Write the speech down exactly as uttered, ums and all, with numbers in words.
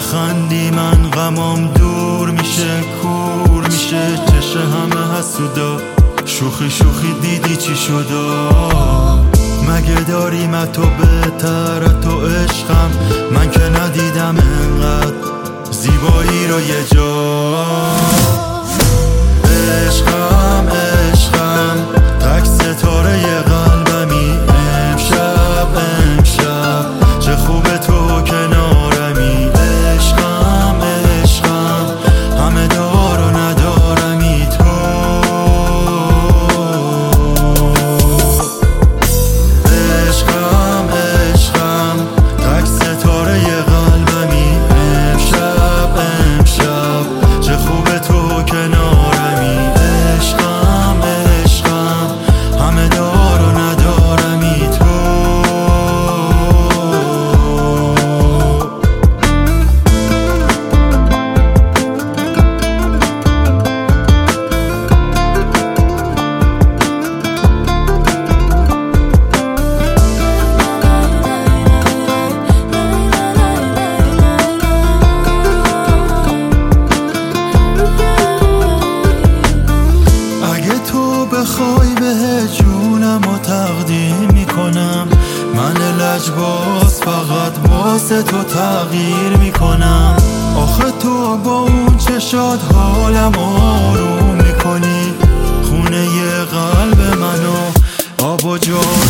نخندی من غمام دور میشه، کور میشه چشه همه حسودا. شوخی شوخی دیدی چی شدا؟ مگه داریم تو بهتر تو عشقم؟ من که ندیدم انقدر زیبایی رو یه جا. عشقم عشقم تک ستاره قلبمی، امشب امشب چه خوبه تو کنارمی. عشقم عشقم همه دار و ندارمی تو. عشقم عشقم تک ستاره قلبمی، امشب امشب چه خوبه تو کنارمی. عشقم عشقم همه دار و ندارمی تو. بخوای به جونم و تقدیم میکنم، من لجباز فقط واسه تو تغییر میکنم. آخه تو با اون چشات حالم آروم میکنی، خونه ی قلب منو آب و جا